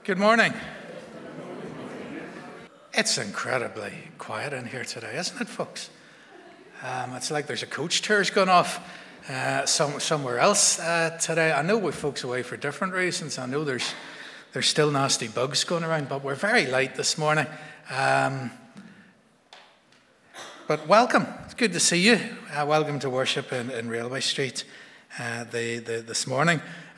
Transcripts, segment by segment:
Good morning. It's incredibly quiet in here today, isn't it, folks? It's like there's a coach tour's gone off somewhere else today. I know we've folks away for different reasons. I know there's still nasty bugs going around, but we're very light this morning. But welcome. It's good to see you. Welcome to worship in Railway Street this morning.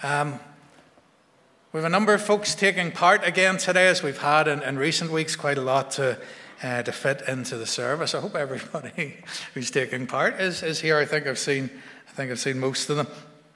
We have a number of folks taking part again today, as we've had in recent weeks, quite a lot to fit into the service. I hope everybody who's taking part is here. I think I've seen most of them.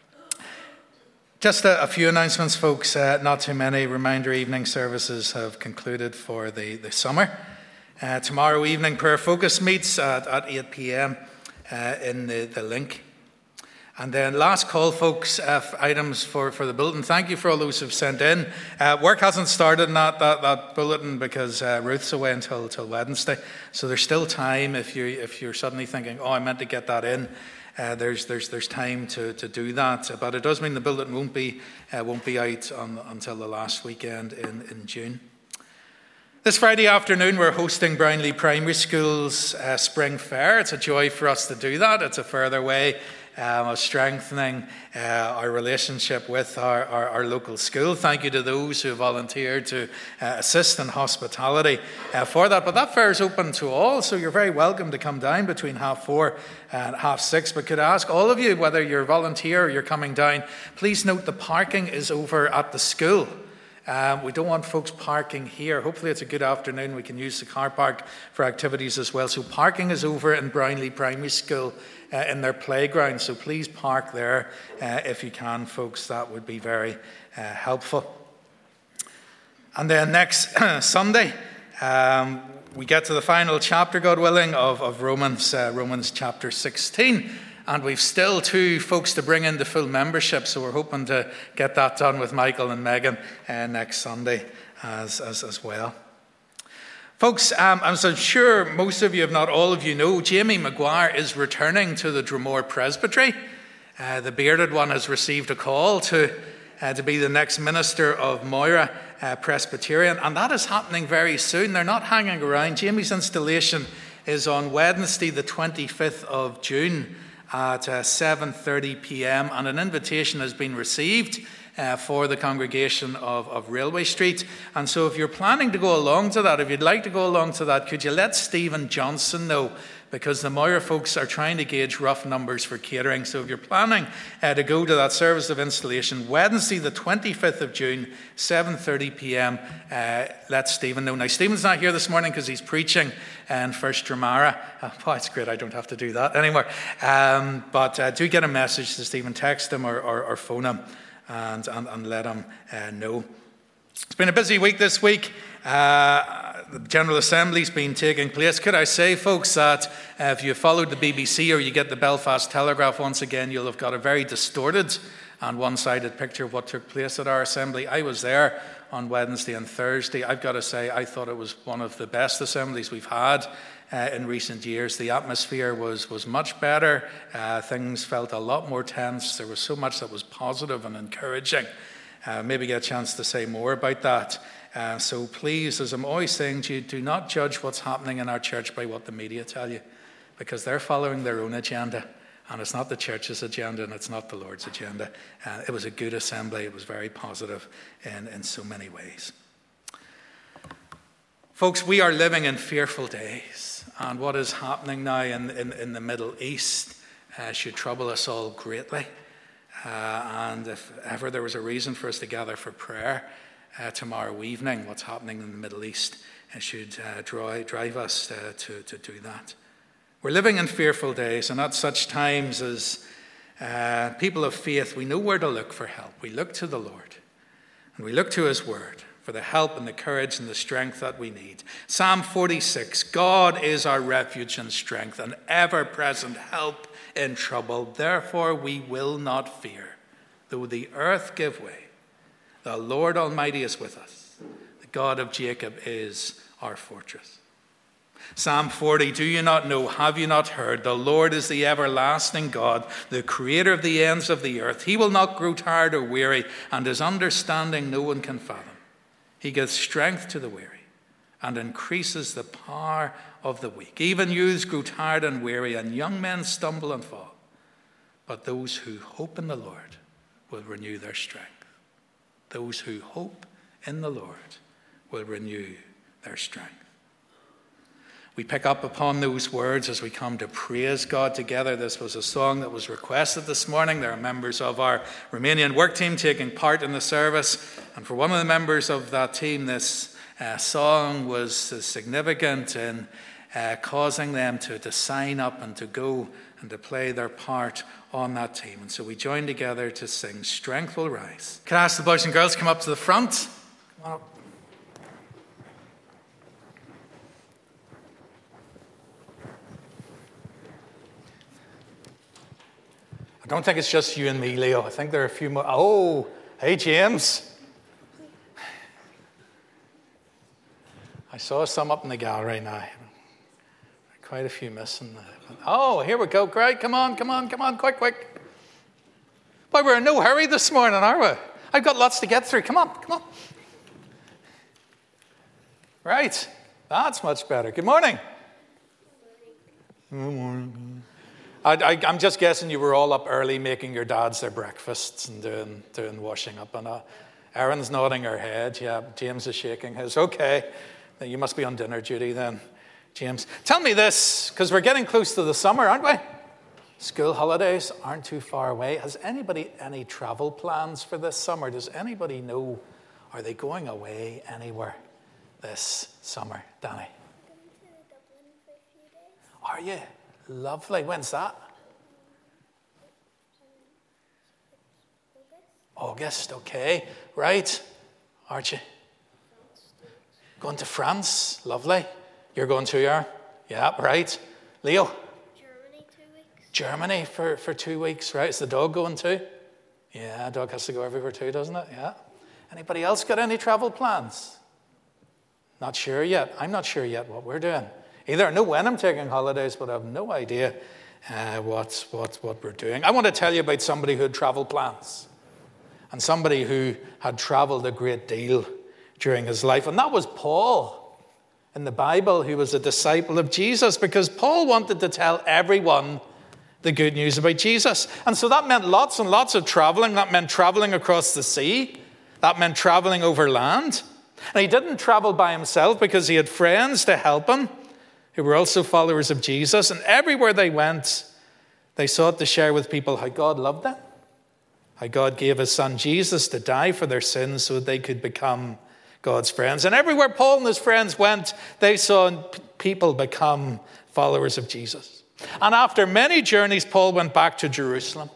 Just a few announcements, folks. Not too many. Reminder evening services have concluded for the summer. Tomorrow evening, Prayer Focus meets at 8 p.m. In the link. And then last call, folks, items for the bulletin. Thank you for all those who've sent in. Work hasn't started on that bulletin because Ruth's away until Wednesday. So there's still time if you're suddenly thinking, I meant to get that in. There's time to do that. But it does mean the bulletin won't be out until the last weekend in June. This Friday afternoon, we're hosting Brownlee Primary School's Spring Fair. It's a joy for us to do that. It's a further way of strengthening our relationship with our local school. Thank you to those who volunteered to assist in hospitality for that. But that fair is open to all, so you're very welcome to come down between 4:30 and 6:30. But could I ask all of you, whether you're a volunteer or you're coming down, please note the parking is over at the school. We don't want folks parking here. Hopefully it's a good afternoon. We can use the car park for activities as well. So parking is over in Brownlee Primary School in their playground. So please park there if you can, folks. That would be very helpful. And then next Sunday, we get to the final chapter, God willing, of Romans chapter 16. And we've still 2 folks to bring into full membership, so we're hoping to get that done with Michael and Megan next Sunday as well. Folks, I'm so sure most of you, if not all of you, know Jamie Maguire is returning to the Dromore Presbytery. The bearded one has received a call to be the next minister of Moira Presbyterian, and that is happening very soon. They're not hanging around. Jamie's installation is on Wednesday, the 25th of June, at 7:30 p.m. and an invitation has been received for the congregation of Railway Street. And so if you're planning to go along to that, if you'd like to go along to that, could you let Stephen Johnson know? Because the Moira folks are trying to gauge rough numbers for catering. So if you're planning to go to that service of installation, Wednesday the 25th of June, 7:30 p.m, let Stephen know. Now, Stephen's not here this morning because he's preaching in First Dromara. Oh, it's great, I don't have to do that anymore. But do get a message to Stephen, text him or phone him and let him know. It's been a busy week this week. The General Assembly's been taking place. Could I say, folks, that if you followed the BBC or you get the Belfast Telegraph once again, you'll have got a very distorted and one-sided picture of what took place at our Assembly. I was there on Wednesday and Thursday. I've got to say, I thought it was one of the best assemblies we've had in recent years. The atmosphere was much better. Things felt a lot more tense. There was so much that was positive and encouraging. Maybe get a chance to say more about that. So please, as I'm always saying to you, do not judge what's happening in our church by what the media tell you, because they're following their own agenda, and it's not the church's agenda and it's not the Lord's agenda. It was a good assembly. It was very positive in so many ways. Folks, we are living in fearful days, and what is happening now in the Middle East should trouble us all greatly. And if ever there was a reason for us to gather for prayer tomorrow evening, what's happening in the Middle East should drive us to do that. We're living in fearful days, and at such times as people of faith, we know where to look for help. We look to the Lord, and we look to His Word for the help and the courage and the strength that we need. Psalm 46, God is our refuge and strength, an ever-present help in trouble. Therefore we will not fear, though the earth give way. The Lord Almighty is with us. The God of Jacob is our fortress. Psalm 40, do you not know, have you not heard? The Lord is the everlasting God, the creator of the ends of the earth. He will not grow tired or weary, and his understanding no one can fathom. He gives strength to the weary and increases the power of the weak. Even youths grow tired and weary, and young men stumble and fall. But those who hope in the Lord will renew their strength. Those who hope in the Lord will renew their strength. We pick up upon those words as we come to praise God together. This was a song that was requested this morning. There are members of our Romanian work team taking part in the service. And for one of the members of that team, this song was significant in causing them to sign up and to go and to play their part on that team. And so we join together to sing Strength Will Rise. Can I ask the boys and girls to come up to the front? Come on up. I don't think it's just you and me, Leo. I think there are a few more. Oh, hey, James. I saw some up in the gallery now. Quite a few missing. Oh, here we go. Great. Come on. Quick. Boy, we're in no hurry this morning, are we? I've got lots to get through. Come on. Right. That's much better. Good morning. Good morning. I'm just guessing you were all up early making your dads their breakfasts and doing washing up. And Erin's nodding her head. Yeah, James is shaking his. Okay, you must be on dinner duty then, James. Tell me this, because we're getting close to the summer, aren't we? School holidays aren't too far away. Has anybody any travel plans for this summer? Does anybody know, are they going away anywhere this summer, Danny? Going to Dublin for a few days. Are you? Lovely. When's that? August, okay. Right. Aren't you? Going to France. Lovely. You're going too, yeah, right. Leo? Germany 2 weeks. Germany for 2 weeks, right? Is the dog going too? Yeah, dog has to go everywhere too, doesn't it? Yeah. Anybody else got any travel plans? Not sure yet. I'm not sure yet what we're doing. Either I know when I'm taking holidays, but I have no idea what we're doing. I want to tell you about somebody who had travel plans and somebody who had traveled a great deal during his life. And that was Paul in the Bible, who was a disciple of Jesus, because Paul wanted to tell everyone the good news about Jesus. And so that meant lots and lots of traveling. That meant traveling across the sea. That meant traveling over land. And he didn't travel by himself because he had friends to help him, who were also followers of Jesus. And everywhere they went, they sought to share with people how God loved them, how God gave his son Jesus to die for their sins so that they could become God's friends. And everywhere Paul and his friends went, they saw people become followers of Jesus. And after many journeys, Paul went back to Jerusalem.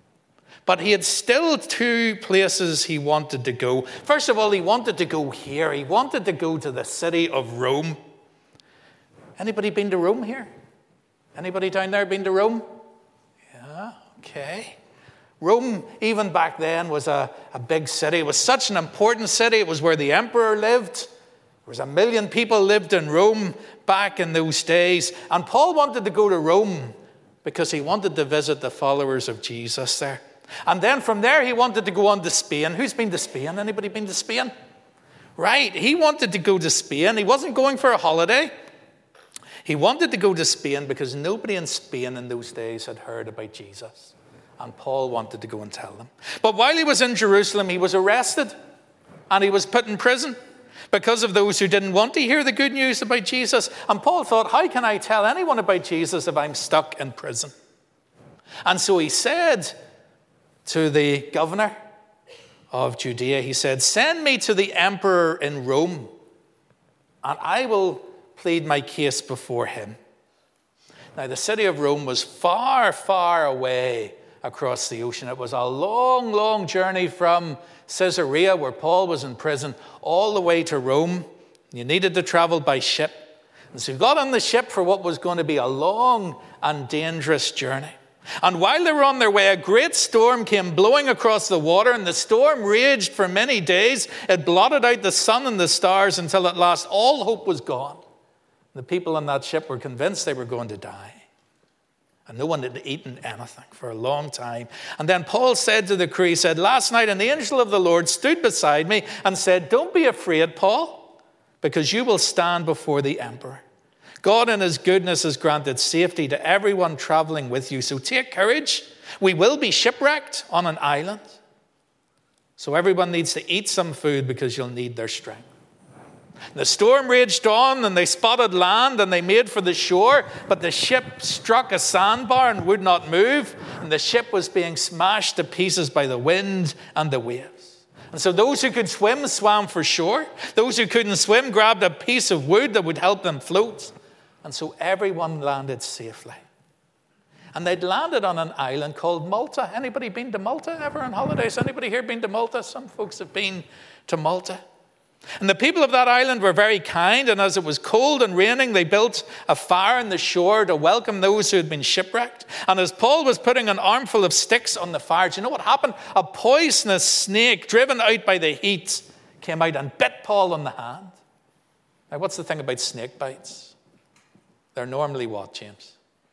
But he had still 2 places he wanted to go. First of all, he wanted to go here. He wanted to go to the city of Rome. Anybody been to Rome here? Anybody down there been to Rome? Yeah, okay. Rome, even back then, was a big city. It was such an important city. It was where the emperor lived. There was 1 million people lived in Rome back in those days. And Paul wanted to go to Rome because he wanted to visit the followers of Jesus there. And then from there, he wanted to go on to Spain. Who's been to Spain? Anybody been to Spain? Right, he wanted to go to Spain. He wasn't going for a holiday. He wanted to go to Spain because nobody in Spain in those days had heard about Jesus. And Paul wanted to go and tell them. But while he was in Jerusalem, he was arrested and he was put in prison because of those who didn't want to hear the good news about Jesus. And Paul thought, how can I tell anyone about Jesus if I'm stuck in prison? And so he said to the governor of Judea, he said, send me to the emperor in Rome and I will plead my case before him. Now, the city of Rome was far, far away across the ocean. It was a long, long journey from Caesarea, where Paul was in prison, all the way to Rome. You needed to travel by ship. And so he got on the ship for what was going to be a long and dangerous journey. And while they were on their way, a great storm came blowing across the water, and the storm raged for many days. It blotted out the sun and the stars until at last all hope was gone. The people on that ship were convinced they were going to die. And no one had eaten anything for a long time. And then Paul said to the crew, he said, last night an angel of the Lord stood beside me and said, don't be afraid, Paul, because you will stand before the emperor. God in his goodness has granted safety to everyone traveling with you. So take courage. We will be shipwrecked on an island. So everyone needs to eat some food because you'll need their strength. The storm raged on and they spotted land and they made for the shore, but the ship struck a sandbar and would not move, and the ship was being smashed to pieces by the wind and the waves. And so those who could swim swam for shore. Those who couldn't swim grabbed a piece of wood that would help them float. And so everyone landed safely. And they'd landed on an island called Malta. Anybody been to Malta ever on holidays? Anybody here been to Malta? Some folks have been to Malta. And the people of that island were very kind, and as it was cold and raining, they built a fire on the shore to welcome those who had been shipwrecked. And as Paul was putting an armful of sticks on the fire, do you know what happened? A poisonous snake, driven out by the heat, came out and bit Paul on the hand. Now, what's the thing about snake bites? They're normally what, James?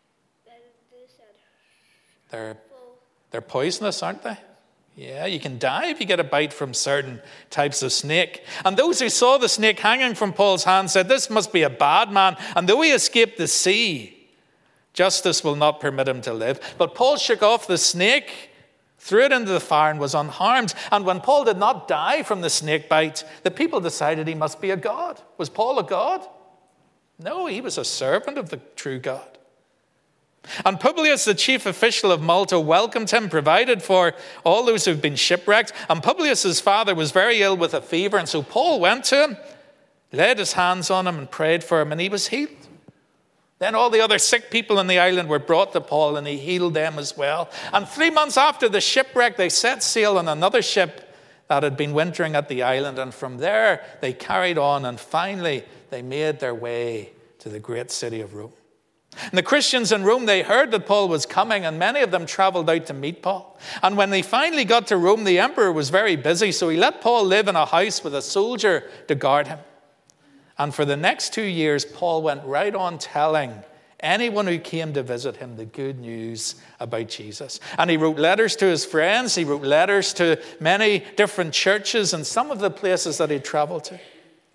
They're poisonous, aren't they? Yeah, you can die if you get a bite from certain types of snake. And those who saw the snake hanging from Paul's hand said, this must be a bad man. And though he escaped the sea, justice will not permit him to live. But Paul shook off the snake, threw it into the fire, and was unharmed. And when Paul did not die from the snake bite, the people decided he must be a god. Was Paul a god? No, he was a servant of the true God. And Publius, the chief official of Malta, welcomed him, provided for all those who've been shipwrecked. And Publius's father was very ill with a fever, and so Paul went to him, laid his hands on him and prayed for him, and he was healed. Then all the other sick people on the island were brought to Paul, and he healed them as well. And 3 months after the shipwreck, they set sail on another ship that had been wintering at the island, and from there they carried on, and finally they made their way to the great city of Rome. And the Christians in Rome, they heard that Paul was coming, and many of them traveled out to meet Paul. And when they finally got to Rome, the emperor was very busy, so he let Paul live in a house with a soldier to guard him. And for the next 2 years, Paul went right on telling anyone who came to visit him the good news about Jesus. And he wrote letters to his friends, he wrote letters to many different churches and some of the places that he traveled to.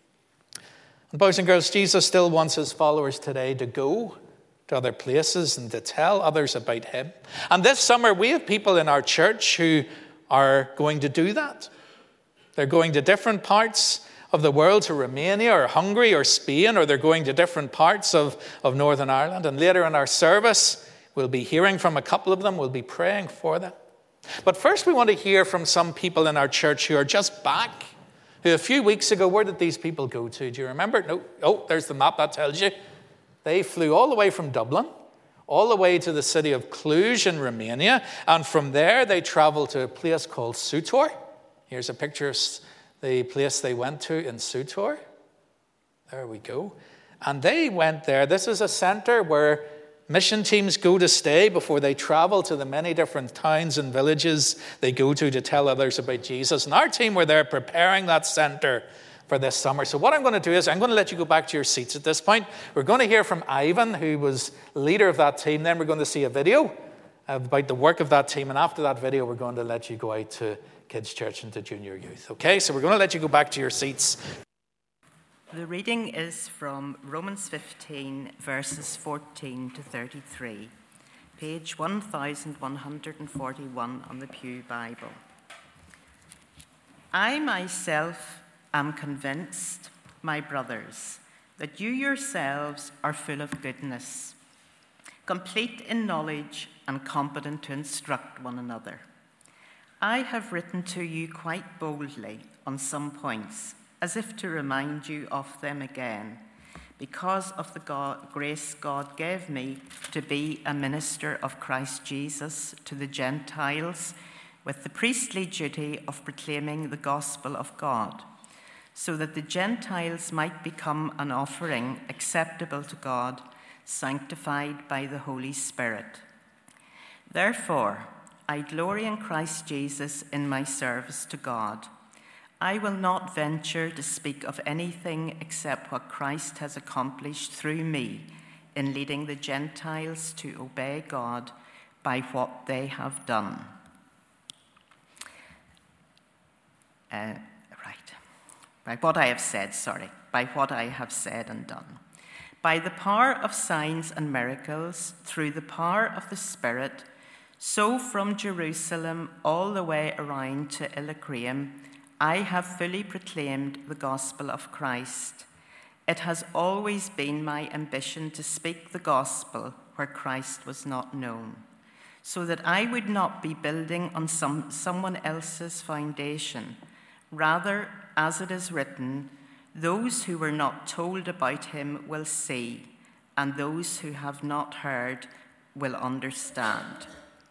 And boys and girls, Jesus still wants his followers today to go to other places and to tell others about him. And this summer, we have people in our church who are going to do that. They're going to different parts of the world, to Romania or Hungary or Spain, or they're going to different parts of Northern Ireland. And later in our service, we'll be hearing from a couple of them. We'll be praying for them. But first, we want to hear from some people in our church who are just back, who a few weeks ago, where did these people go to? Do you remember? No. Oh, there's the map that tells you. They flew all the way from Dublin, all the way to the city of Cluj in Romania, and from there they traveled to a place called Sutor. Here's a picture of the place they went to in Sutor. There we go. And they went there. This is a center where mission teams go to stay before they travel to the many different towns and villages they go to tell others about Jesus. And our team were there preparing that center for this summer. So what I'm going to do is I'm going to let you go back to your seats at this point. We're going to hear from Ivan, who was leader of that team. Then we're going to see a video about the work of that team. And after that video, we're going to let you go out to kids' church and to junior youth. Okay, so we're going to let you go back to your seats. The reading is from Romans 15, verses 14 to 33, page 1141 on the Pew Bible. I myself am convinced, my brothers, that you yourselves are full of goodness, complete in knowledge and competent to instruct one another. I have written to you quite boldly on some points, as if to remind you of them again, because of the grace God gave me to be a minister of Christ Jesus to the Gentiles, with the priestly duty of proclaiming the gospel of God, so that the Gentiles might become an offering acceptable to God, sanctified by the Holy Spirit. Therefore, I glory in Christ Jesus in my service to God. I will not venture to speak of anything except what Christ has accomplished through me in leading the Gentiles to obey God by what they have done. By what I have said and done. By the power of signs and miracles, through the power of the Spirit, so from Jerusalem all the way around to Illyricum, I have fully proclaimed the gospel of Christ. It has always been my ambition to speak the gospel where Christ was not known, so that I would not be building on someone else's foundation. Rather, as it is written, those who were not told about him will see, and those who have not heard will understand.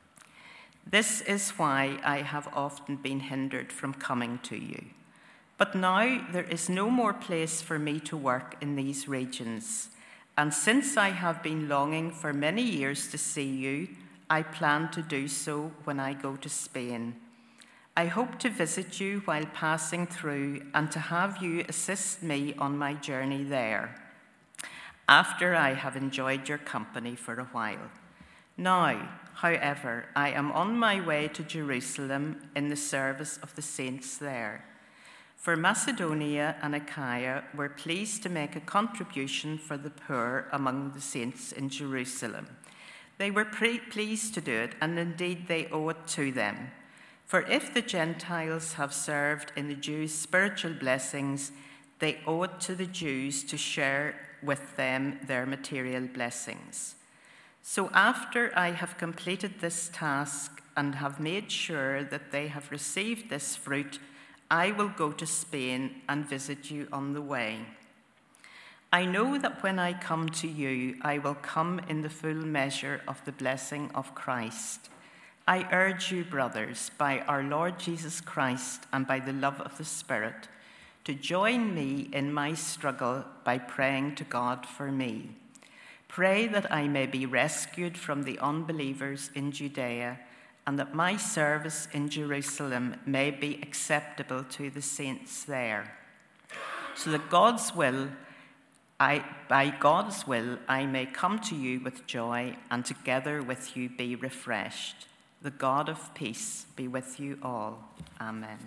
This is why I have often been hindered from coming to you. But now there is no more place for me to work in these regions, and since I have been longing for many years to see you, I plan to do so when I go to Spain. I hope to visit you while passing through and to have you assist me on my journey there, after I have enjoyed your company for a while. Now, however, I am on my way to Jerusalem in the service of the saints there. For Macedonia and Achaia were pleased to make a contribution for the poor among the saints in Jerusalem. They were pleased to do it, and indeed they owe it to them. For if the Gentiles have served in the Jews' spiritual blessings, they owe it to the Jews to share with them their material blessings. So after I have completed this task and have made sure that they have received this fruit, I will go to Spain and visit you on the way. I know that when I come to you, I will come in the full measure of the blessing of Christ. I urge you, brothers, by our Lord Jesus Christ and by the love of the Spirit, to join me in my struggle by praying to God for me. Pray that I may be rescued from the unbelievers in Judea, and that my service in Jerusalem may be acceptable to the saints there, so that by God's will I may come to you with joy, and together with you be refreshed. The God of peace be with you all. Amen.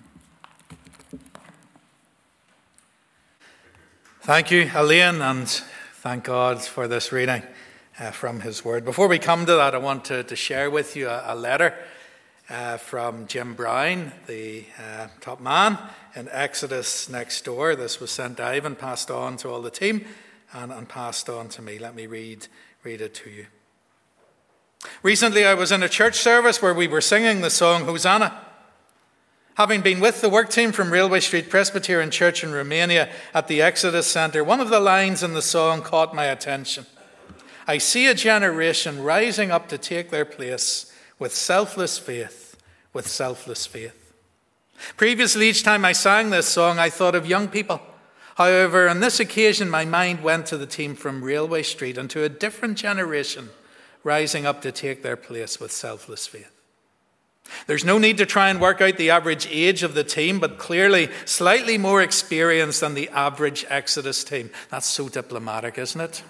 Thank you, Elaine, and thank God for this reading from his word. Before we come to that, I want to share with you a letter from Jim Brown, the top man in Exodus Next Door. This was sent to Ivan, passed on to all the team, and passed on to me. Let me read it to you. Recently, I was in a church service where we were singing the song Hosanna. Having been with the work team from Railway Street Presbyterian Church in Romania at the Exodus Centre, one of the lines in the song caught my attention. I see a generation rising up to take their place with selfless faith, with selfless faith. Previously, each time I sang this song, I thought of young people. However, on this occasion, my mind went to the team from Railway Street and to a different generation rising up to take their place with selfless faith. There's no need to try and work out the average age of the team, but clearly slightly more experienced than the average Exodus team. That's so diplomatic, isn't it?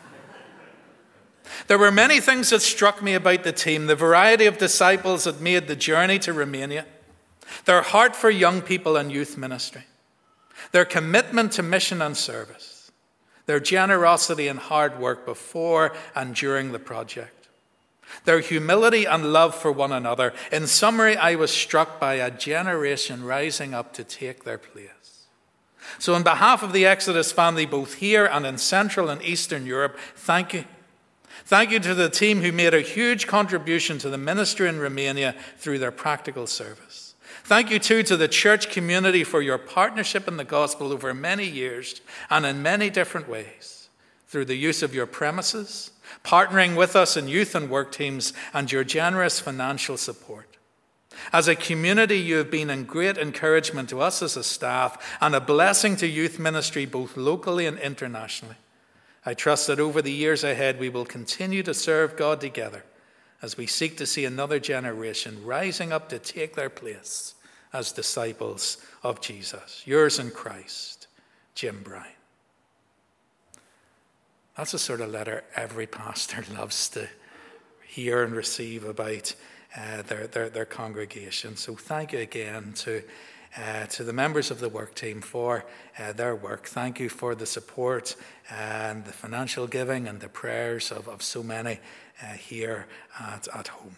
There were many things that struck me about the team: the variety of disciples that made the journey to Romania, their heart for young people and youth ministry, their commitment to mission and service, their generosity and hard work before and during the project, their humility and love for one another. In summary, I was struck by a generation rising up to take their place. So on behalf of the Exodus family, both here and in Central and Eastern Europe, thank you. Thank you to the team who made a huge contribution to the ministry in Romania through their practical service. Thank you too to the church community for your partnership in the gospel over many years and in many different ways, through the use of your premises, partnering with us in youth and work teams, and your generous financial support. As a community, you have been a great encouragement to us as a staff and a blessing to youth ministry both locally and internationally. I trust that over the years ahead we will continue to serve God together as we seek to see another generation rising up to take their place as disciples of Jesus. Yours in Christ, Jim Brown. That's the sort of letter every pastor loves to hear and receive about their congregation. So thank you again to the members of the work team for their work. Thank you for the support and the financial giving and the prayers of so many here at home.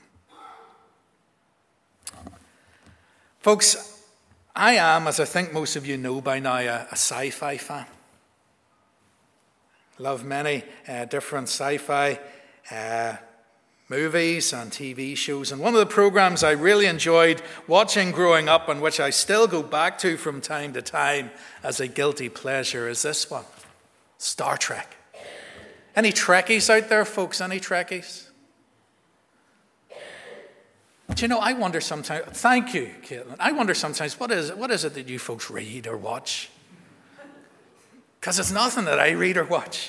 Folks, I am, as I think most of you know by now, a sci-fi fan. Love many different sci-fi movies and TV shows. And one of the programs I really enjoyed watching growing up, and which I still go back to from time to time as a guilty pleasure, is this one, Star Trek. Any Trekkies out there, folks? Any Trekkies? Do you know, I wonder sometimes, thank you, Caitlin, I wonder sometimes, what is it that you folks read or watch? Because it's nothing that I read or watch.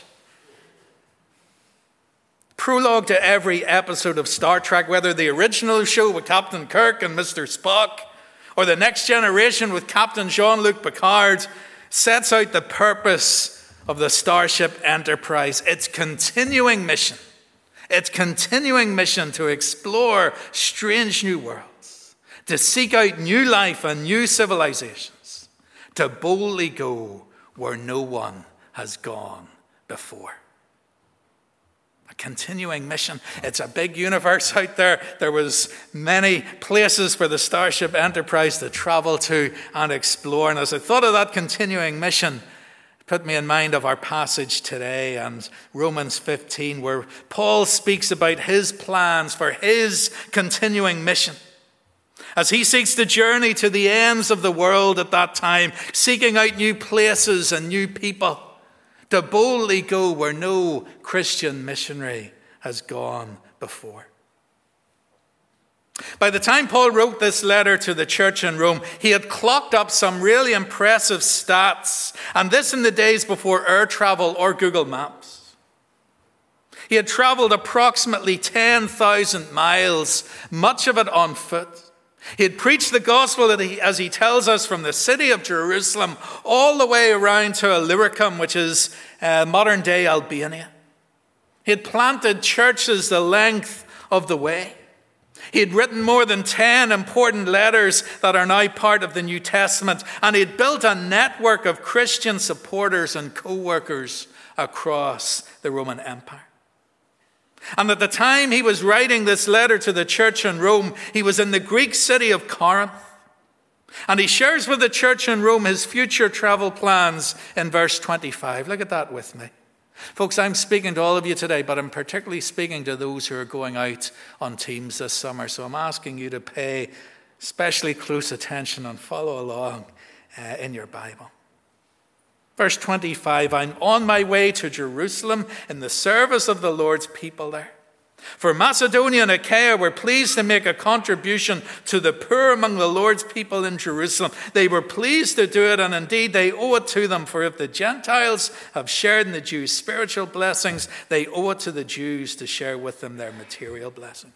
Prologue to every episode of Star Trek, whether the original show with Captain Kirk and Mr. Spock, or the Next Generation with Captain Jean-Luc Picard, sets out the purpose of the Starship Enterprise, its continuing mission. Its continuing mission to explore strange new worlds, to seek out new life and new civilizations, to boldly go where no one has gone before. A continuing mission. It's a big universe out there. There was many places for the Starship Enterprise to travel to and explore. And as I thought of that continuing mission, put me in mind of our passage today and Romans 15, where Paul speaks about his plans for his continuing mission. As he seeks to journey to the ends of the world at that time, seeking out new places and new people, to boldly go where no Christian missionary has gone before. By the time Paul wrote this letter to the church in Rome, he had clocked up some really impressive stats, and this in the days before air travel or Google Maps. He had traveled approximately 10,000 miles, much of it on foot. He had preached the gospel, as he tells us, from the city of Jerusalem all the way around to Illyricum, which is modern-day Albania. He had planted churches the length of the way. He had written more than 10 important letters that are now part of the New Testament, and he had built a network of Christian supporters and co-workers across the Roman Empire. And at the time he was writing this letter to the church in Rome, he was in the Greek city of Corinth. And he shares with the church in Rome his future travel plans in verse 25. Look at that with me. Folks, I'm speaking to all of you today, but I'm particularly speaking to those who are going out on teams this summer. So I'm asking you to pay especially close attention and follow along in your Bible. Verse 25, I'm on my way to Jerusalem in the service of the Lord's people there. For Macedonia and Achaia were pleased to make a contribution to the poor among the Lord's people in Jerusalem. They were pleased to do it, and indeed they owe it to them. For if the Gentiles have shared in the Jews' spiritual blessings, they owe it to the Jews to share with them their material blessings.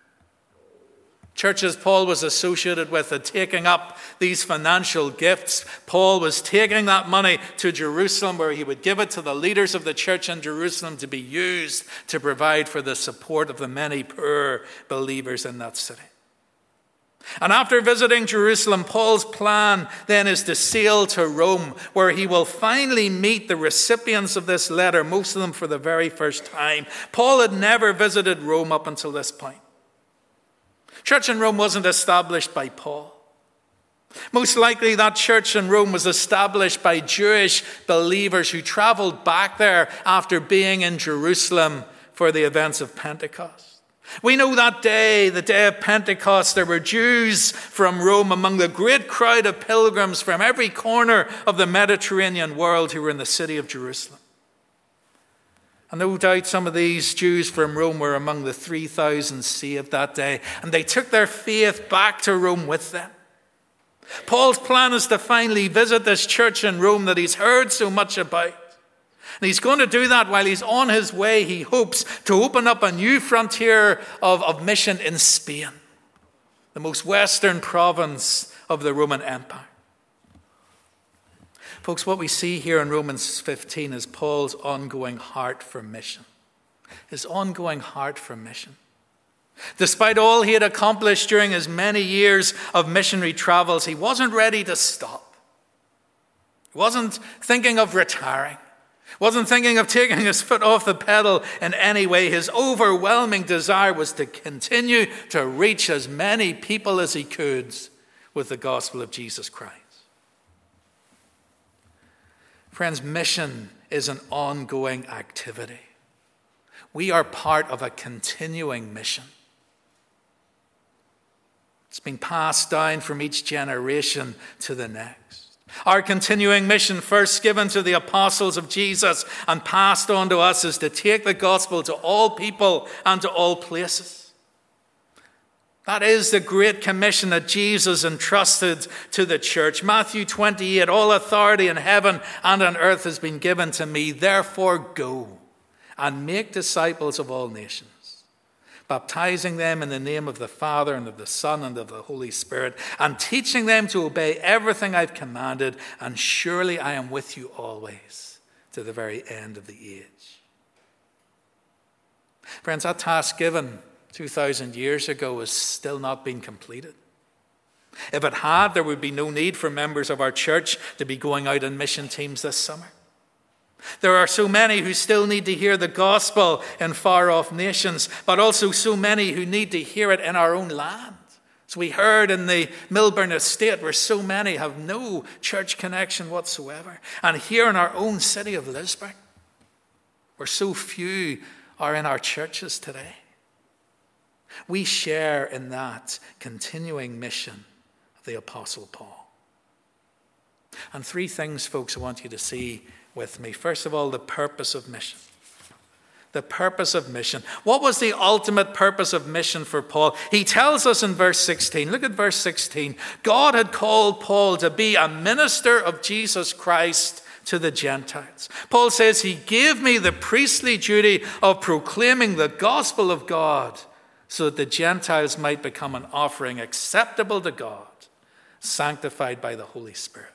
Churches Paul was associated with had taking up these financial gifts. Paul was taking that money to Jerusalem, where he would give it to the leaders of the church in Jerusalem to be used to provide for the support of the many poor believers in that city. And after visiting Jerusalem, Paul's plan then is to sail to Rome, where he will finally meet the recipients of this letter, most of them for the very first time. Paul had never visited Rome up until this point. Church in Rome wasn't established by Paul. Most likely that church in Rome was established by Jewish believers who traveled back there after being in Jerusalem for the events of Pentecost. We know that day, the day of Pentecost, there were Jews from Rome among the great crowd of pilgrims from every corner of the Mediterranean world who were in the city of Jerusalem. And no doubt some of these Jews from Rome were among the 3,000 saved that day, and they took their faith back to Rome with them. Paul's plan is to finally visit this church in Rome that he's heard so much about. And he's going to do that while he's on his way, he hopes, to open up a new frontier of mission in Spain, the most western province of the Roman Empire. Folks, what we see here in Romans 15 is Paul's ongoing heart for mission. His ongoing heart for mission. Despite all he had accomplished during his many years of missionary travels, he wasn't ready to stop. He wasn't thinking of retiring. Wasn't thinking of taking his foot off the pedal in any way. His overwhelming desire was to continue to reach as many people as he could with the gospel of Jesus Christ. Friends, mission is an ongoing activity. We are part of a continuing mission. It's been passed down from each generation to the next. Our continuing mission, first given to the apostles of Jesus and passed on to us, is to take the gospel to all people and to all places. That is the great commission that Jesus entrusted to the church. Matthew 28, all authority in heaven and on earth has been given to me. Therefore go and make disciples of all nations, baptizing them in the name of the Father and of the Son and of the Holy Spirit, and teaching them to obey everything I've commanded, and surely I am with you always to the very end of the age. Friends, that task given 2,000 years ago has still not been completed. If it had, there would be no need for members of our church to be going out on mission teams this summer. There are so many who still need to hear the gospel in far-off nations, but also so many who need to hear it in our own land. As we heard in the Milburn estate, where so many have no church connection whatsoever. And here in our own city of Lisburn, where so few are in our churches today. We share in that continuing mission of the Apostle Paul. And three things, folks, I want you to see with me. First of all, the purpose of mission. The purpose of mission. What was the ultimate purpose of mission for Paul? He tells us in verse 16. Look at verse 16. God had called Paul to be a minister of Jesus Christ to the Gentiles. Paul says, he gave me the priestly duty of proclaiming the gospel of God so that the Gentiles might become an offering acceptable to God, sanctified by the Holy Spirit.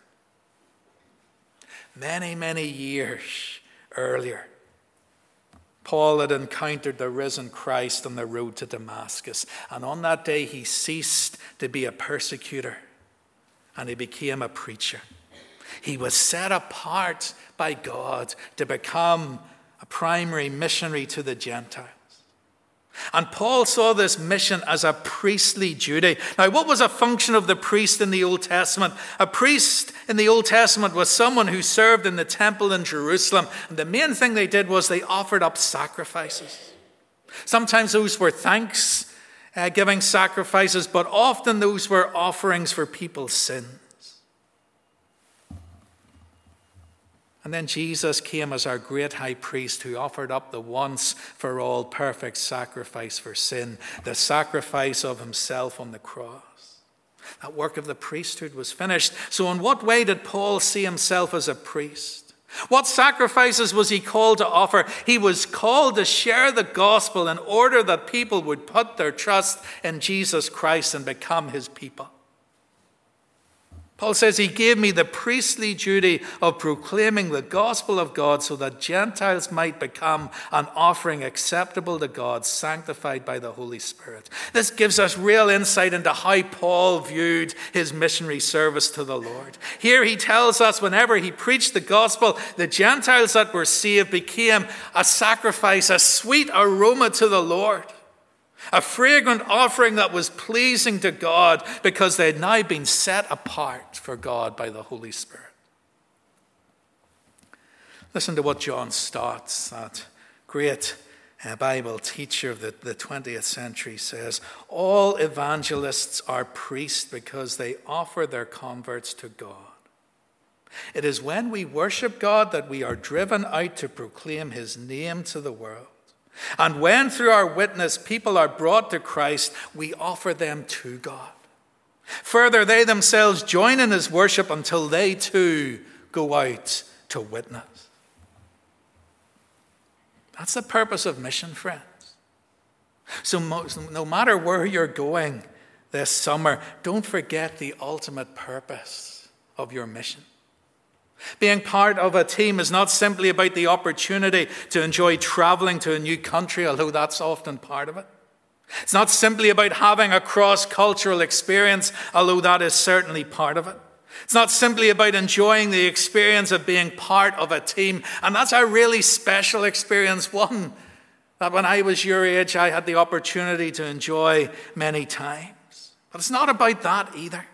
Many, many years earlier, Paul had encountered the risen Christ on the road to Damascus. And on that day, he ceased to be a persecutor and he became a preacher. He was set apart by God to become a primary missionary to the Gentiles. And Paul saw this mission as a priestly duty. Now, what was a function of the priest in the Old Testament? A priest in the Old Testament was someone who served in the temple in Jerusalem. And the main thing they did was they offered up sacrifices. Sometimes those were thanksgiving sacrifices, but often those were offerings for people's sins. And then Jesus came as our great high priest who offered up the once for all perfect sacrifice for sin, the sacrifice of himself on the cross. That work of the priesthood was finished. So in what way did Paul see himself as a priest? What sacrifices was he called to offer? He was called to share the gospel in order that people would put their trust in Jesus Christ and become his people. Paul says, he gave me the priestly duty of proclaiming the gospel of God so that Gentiles might become an offering acceptable to God, sanctified by the Holy Spirit. This gives us real insight into how Paul viewed his missionary service to the Lord. Here he tells us whenever he preached the gospel, the Gentiles that were saved became a sacrifice, a sweet aroma to the Lord. A fragrant offering that was pleasing to God because they had now been set apart for God by the Holy Spirit. Listen to what John Stott, that great Bible teacher of the 20th century, says. All evangelists are priests because they offer their converts to God. It is when we worship God that we are driven out to proclaim his name to the world. And when through our witness people are brought to Christ, we offer them to God. Further, they themselves join in his worship until they too go out to witness. That's the purpose of mission, friends. So no matter where you're going this summer, don't forget the ultimate purpose of your mission. Being part of a team is not simply about the opportunity to enjoy traveling to a new country, although that's often part of it. It's not simply about having a cross-cultural experience, although that is certainly part of it. It's not simply about enjoying the experience of being part of a team, and that's a really special experience, one that when I was your age I had the opportunity to enjoy many times. But it's not about that either.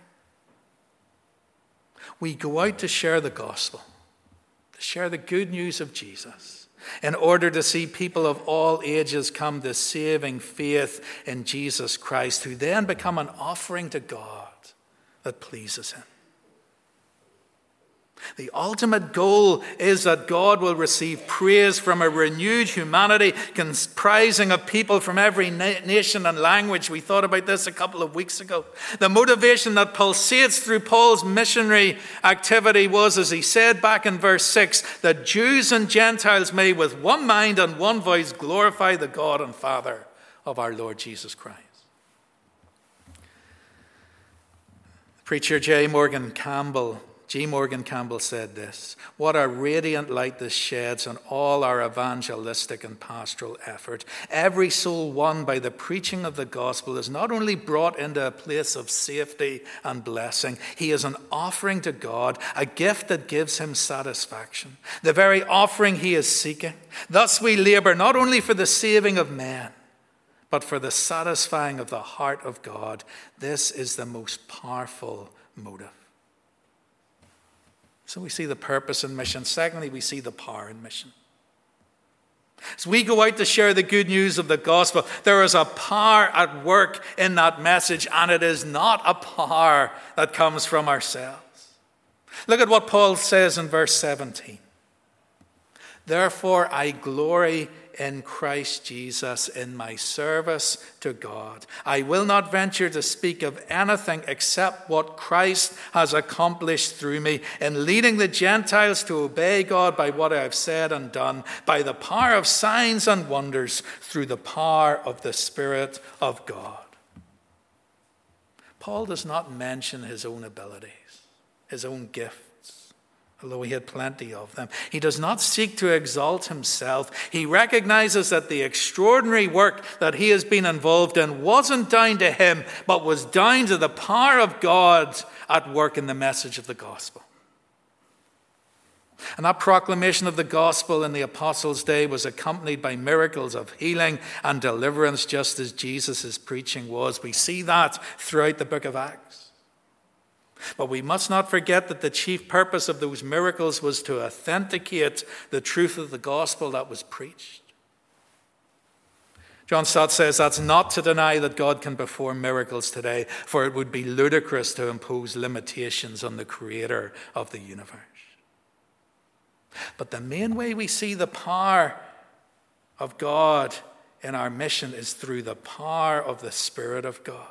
We go out to share the gospel, to share the good news of Jesus, in order to see people of all ages come to saving faith in Jesus Christ, who then become an offering to God that pleases him. The ultimate goal is that God will receive praise from a renewed humanity comprising of people from every nation and language. We thought about this a couple of weeks ago. The motivation that pulsates through Paul's missionary activity was, as he said back in verse 6, that Jews and Gentiles may with one mind and one voice glorify the God and Father of our Lord Jesus Christ. Preacher G. Morgan Campbell said this: "What a radiant light this sheds on all our evangelistic and pastoral effort. Every soul won by the preaching of the gospel is not only brought into a place of safety and blessing, he is an offering to God, a gift that gives him satisfaction, the very offering he is seeking. Thus we labor not only for the saving of men, but for the satisfying of the heart of God. This is the most powerful motive." So we see the purpose in mission. Secondly, we see the power in mission. As we go out to share the good news of the gospel, there is a power at work in that message, and it is not a power that comes from ourselves. Look at what Paul says in verse 17. "Therefore I glory in Christ Jesus in my service to God. I will not venture to speak of anything except what Christ has accomplished through me in leading the Gentiles to obey God by what I have said and done, by the power of signs and wonders, through the power of the Spirit of God." Paul does not mention his own abilities, his own gifts, although he had plenty of them. He does not seek to exalt himself. He recognizes that the extraordinary work that he has been involved in wasn't down to him, but was down to the power of God at work in the message of the gospel. And that proclamation of the gospel in the apostles' day was accompanied by miracles of healing and deliverance, just as Jesus' preaching was. We see that throughout the book of Acts. But we must not forget that the chief purpose of those miracles was to authenticate the truth of the gospel that was preached. John Stott says that's not to deny that God can perform miracles today, for it would be ludicrous to impose limitations on the creator of the universe. But the main way we see the power of God in our mission is through the power of the Spirit of God.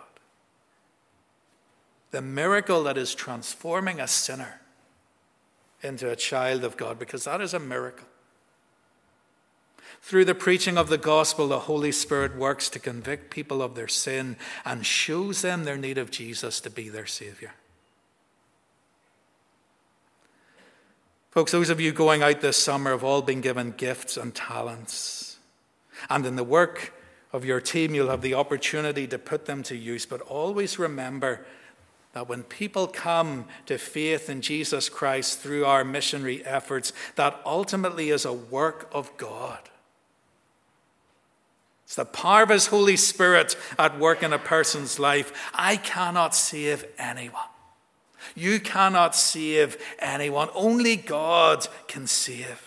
The miracle that is transforming a sinner into a child of God, because that is a miracle. Through the preaching of the gospel, the Holy Spirit works to convict people of their sin and shows them their need of Jesus to be their Savior. Folks, those of you going out this summer have all been given gifts and talents. And in the work of your team, you'll have the opportunity to put them to use. But always remember that when people come to faith in Jesus Christ through our missionary efforts, that ultimately is a work of God. It's the power of his Holy Spirit at work in a person's life. I cannot save anyone. You cannot save anyone. Only God can save.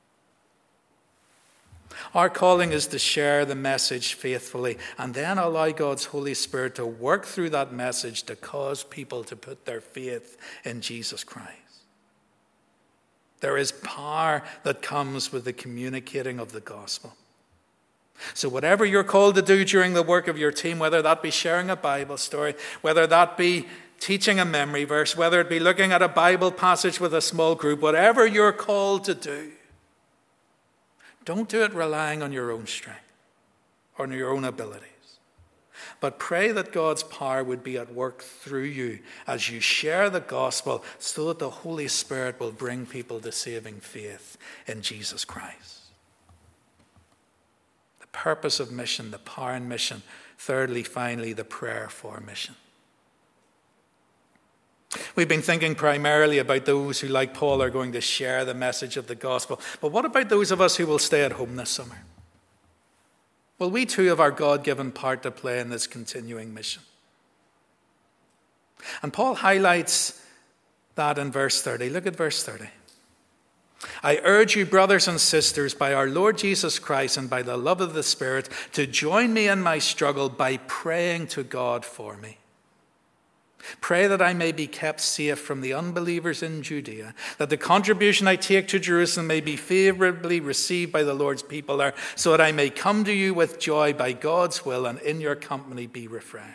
Our calling is to share the message faithfully and then allow God's Holy Spirit to work through that message to cause people to put their faith in Jesus Christ. There is power that comes with the communicating of the gospel. So whatever you're called to do during the work of your team, whether that be sharing a Bible story, whether that be teaching a memory verse, whether it be looking at a Bible passage with a small group, whatever you're called to do, don't do it relying on your own strength or on your own abilities. But pray that God's power would be at work through you as you share the gospel, so that the Holy Spirit will bring people to saving faith in Jesus Christ. The purpose of mission, the power in mission. Thirdly, finally, the prayer for mission. We've been thinking primarily about those who, like Paul, are going to share the message of the gospel. But what about those of us who will stay at home this summer? Well, we too have our God-given part to play in this continuing mission. And Paul highlights that in verse 30. Look at verse 30. I urge you, brothers and sisters, by our Lord Jesus Christ and by the love of the Spirit, to join me in my struggle by praying to God for me. Pray that I may be kept safe from the unbelievers in Judea, that the contribution I take to Jerusalem may be favorably received by the Lord's people there, so that I may come to you with joy by God's will and in your company be refreshed.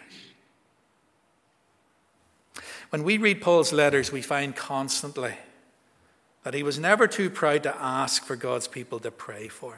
When we read Paul's letters, we find constantly that he was never too proud to ask for God's people to pray for him.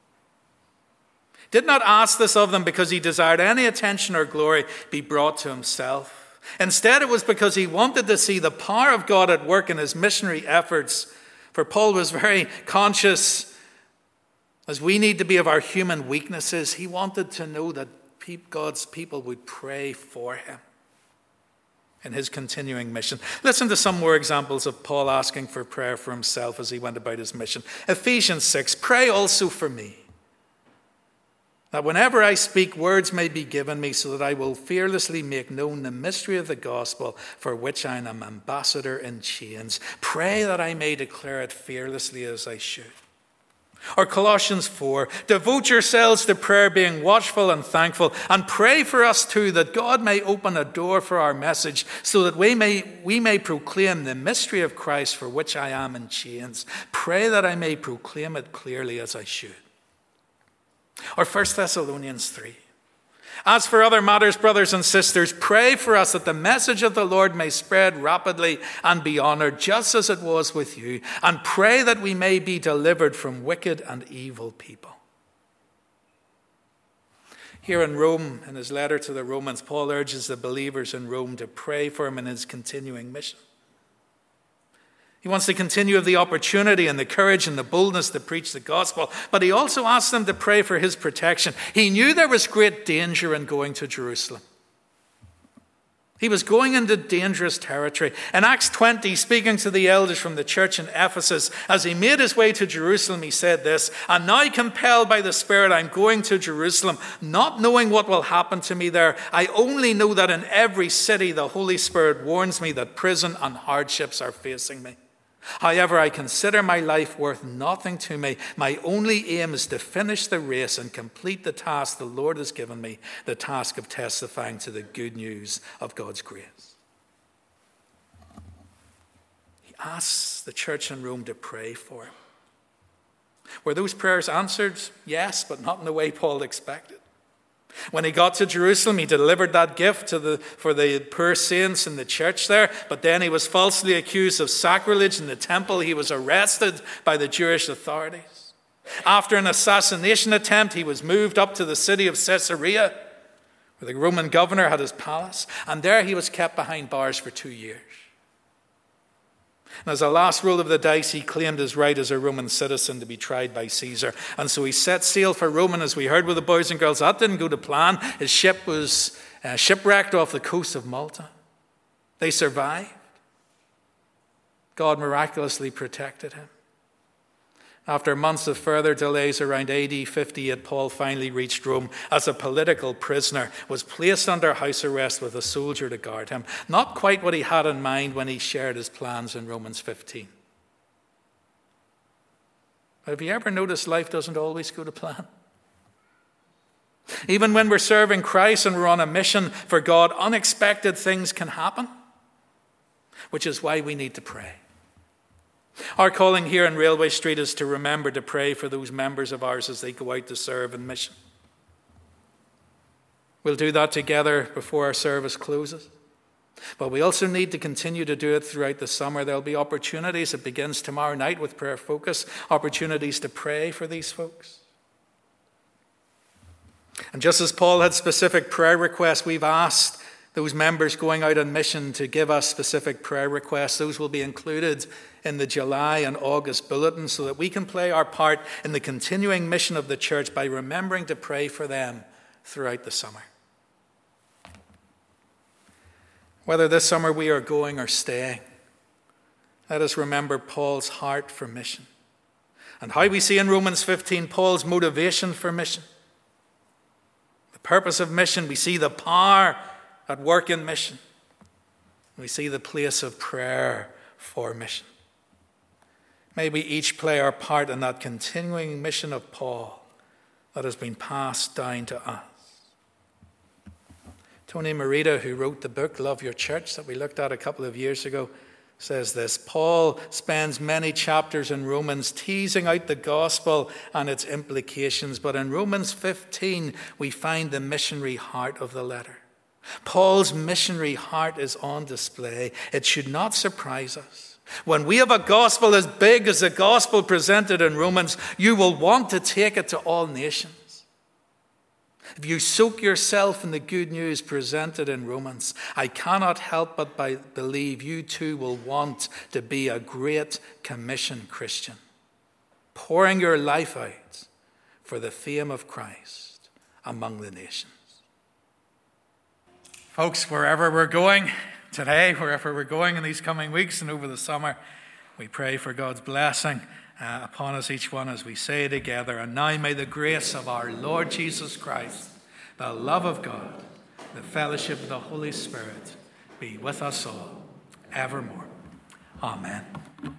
He did not ask this of them because he desired any attention or glory be brought to himself. Instead, it was because he wanted to see the power of God at work in his missionary efforts. For Paul was very conscious, as we need to be, of our human weaknesses. He wanted to know that God's people would pray for him in his continuing mission. Listen to some more examples of Paul asking for prayer for himself as he went about his mission. Ephesians 6, pray also for me, that whenever I speak, words may be given me, so that I will fearlessly make known the mystery of the gospel, for which I am ambassador in chains. Pray that I may declare it fearlessly as I should. Or Colossians 4, devote yourselves to prayer, being watchful and thankful, and pray for us too, that God may open a door for our message, so that we may proclaim the mystery of Christ, for which I am in chains. Pray that I may proclaim it clearly as I should. Or 1 Thessalonians 3. As for other matters, brothers and sisters, pray for us that the message of the Lord may spread rapidly and be honored, just as it was with you. And pray that we may be delivered from wicked and evil people. Here in Rome, in his letter to the Romans, Paul urges the believers in Rome to pray for him in his continuing mission. He wants to continue with the opportunity and the courage and the boldness to preach the gospel, but he also asked them to pray for his protection. He knew there was great danger in going to Jerusalem. He was going into dangerous territory. In Acts 20, speaking to the elders from the church in Ephesus, as he made his way to Jerusalem, he said this, and now compelled by the Spirit, I'm going to Jerusalem, not knowing what will happen to me there. I only know that in every city the Holy Spirit warns me that prison and hardships are facing me. However, I consider my life worth nothing to me. My only aim is to finish the race and complete the task the Lord has given me, the task of testifying to the good news of God's grace. He asks the church in Rome to pray for him. Were those prayers answered? Yes, but not in the way Paul expected. When he got to Jerusalem, he delivered that gift for the poor saints in the church there, but then he was falsely accused of sacrilege in the temple. He was arrested by the Jewish authorities. After an assassination attempt, he was moved up to the city of Caesarea, where the Roman governor had his palace, and there he was kept behind bars for 2 years. And as a last roll of the dice, he claimed his right as a Roman citizen to be tried by Caesar. And so he set sail for Rome, and as we heard with the boys and girls, that didn't go to plan. His ship was shipwrecked off the coast of Malta. They survived. God miraculously protected him. After months of further delays, around AD 58, Paul finally reached Rome as a political prisoner, was placed under house arrest with a soldier to guard him. Not quite what he had in mind when he shared his plans in Romans 15. But have you ever noticed life doesn't always go to plan? Even when we're serving Christ and we're on a mission for God, unexpected things can happen, which is why we need to pray. Our calling here in Railway Street is to remember to pray for those members of ours as they go out to serve in mission. We'll do that together before our service closes. But we also need to continue to do it throughout the summer. There'll be opportunities. It begins tomorrow night with Prayer Focus, opportunities to pray for these folks. And just as Paul had specific prayer requests, we've asked those members going out on mission to give us specific prayer requests. Those will be included in the July and August bulletin so that we can play our part in the continuing mission of the church by remembering to pray for them throughout the summer. Whether this summer we are going or staying, let us remember Paul's heart for mission and how we see in Romans 15 Paul's motivation for mission. The purpose of mission, we see the power at work in mission. We see the place of prayer for mission. May we each play our part in that continuing mission of Paul that has been passed down to us. Tony Merida, who wrote the book Love Your Church that we looked at a couple of years ago, says this: Paul spends many chapters in Romans teasing out the gospel and its implications, but in Romans 15 we find the missionary heart of the letter. Paul's missionary heart is on display. It should not surprise us. When we have a gospel as big as the gospel presented in Romans, you will want to take it to all nations. If you soak yourself in the good news presented in Romans, I cannot help but believe you too will want to be a Great Commission Christian, pouring your life out for the fame of Christ among the nations. Folks, wherever we're going today, wherever we're going in these coming weeks and over the summer, we pray for God's blessing upon us each one as we say together, and now may the grace of our Lord Jesus Christ, the love of God, the fellowship of the Holy Spirit be with us all evermore. Amen.